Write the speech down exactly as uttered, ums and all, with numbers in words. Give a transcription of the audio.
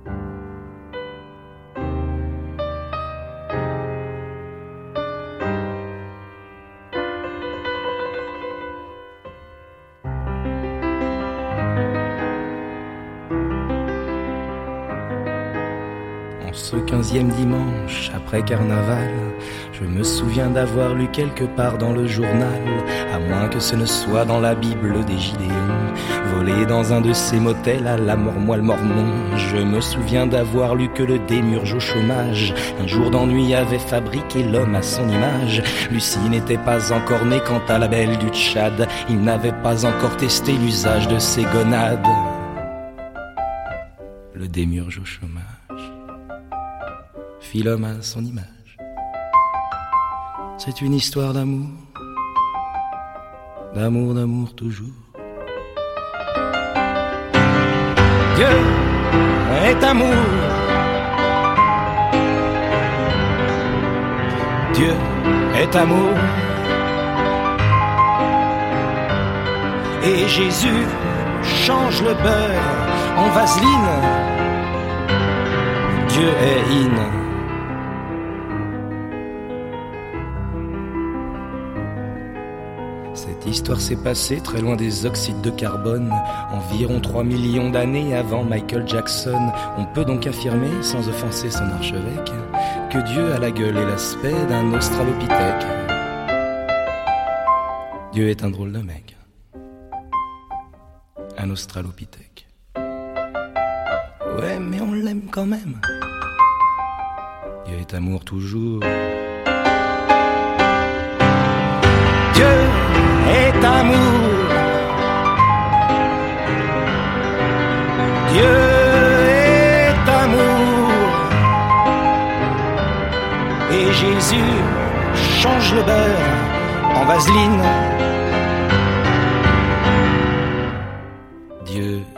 Ce quinzième dimanche, après carnaval, je me souviens d'avoir lu quelque part dans le journal, à moins que ce ne soit dans la Bible des Gideons, volé dans un de ces motels à la Mormoile Mormon. Je me souviens d'avoir lu que le démurge au chômage, un jour d'ennui avait fabriqué l'homme à son image. Lucie n'était pas encore née quant à la belle du Tchad, il n'avait pas encore testé l'usage de ses gonades. Le démurge au chômage fit l'homme à son image. C'est une histoire d'amour, d'amour, d'amour toujours. Dieu est amour, Dieu est amour, et Jésus change le beurre en vaseline. Dieu est in. Cette histoire s'est passée très loin des oxydes de carbone, environ trois millions d'années avant Michael Jackson. On peut donc affirmer, sans offenser son archevêque, que Dieu a la gueule et l'aspect d'un australopithèque. Dieu est un drôle de mec. Un australopithèque. Ouais, mais on l'aime quand même. Dieu est amour toujours. Dieu est amour, Dieu est amour, et Jésus change le beurre en vaseline. Dieu